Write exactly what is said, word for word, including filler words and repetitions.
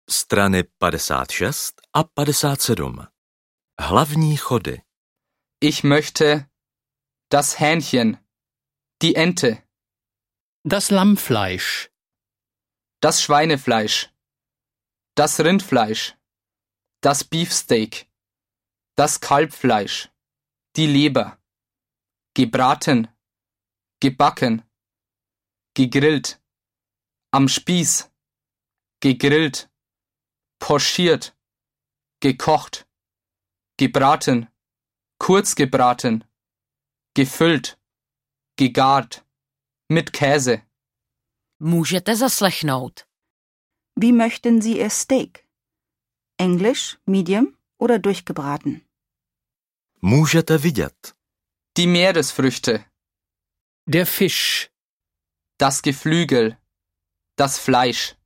Strany padesát šest a padesát sedm. Hlavní chody. Ich möchte das Hähnchen, die Ente, Das Lammfleisch, das Schweinefleisch, das Rindfleisch, das Beefsteak, das Kalbfleisch, die Leber, gebraten, gebacken, gegrillt, am Spieß, gegrillt, pochiert, gekocht, gebraten, kurz gebraten, gefüllt, gegart, mit Käse. Můžete zaslechnout. Wie möchten Sie Ihr Steak? Englisch, medium oder durchgebraten? Můžete vidět. Die Meeresfrüchte, der Fisch, das Geflügel, das Fleisch,